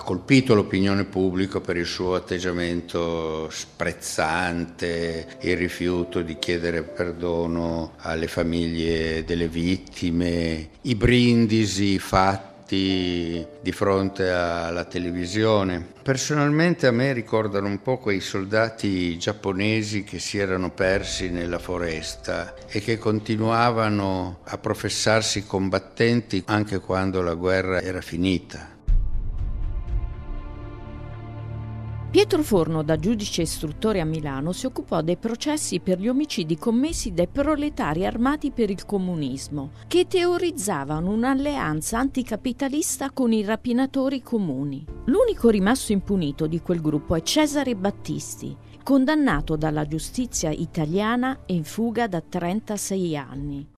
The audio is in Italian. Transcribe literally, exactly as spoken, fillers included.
ha colpito l'opinione pubblica per il suo atteggiamento sprezzante, il rifiuto di chiedere perdono alle famiglie delle vittime, i brindisi fatti di fronte alla televisione. Personalmente a me ricordano un po' quei soldati giapponesi che si erano persi nella foresta e che continuavano a professarsi combattenti anche quando la guerra era finita. Pietro Forno, da giudice istruttore a Milano, si occupò dei processi per gli omicidi commessi dai proletari armati per il comunismo, che teorizzavano un'alleanza anticapitalista con i rapinatori comuni. L'unico rimasto impunito di quel gruppo è Cesare Battisti, condannato dalla giustizia italiana e in fuga da trentasei anni.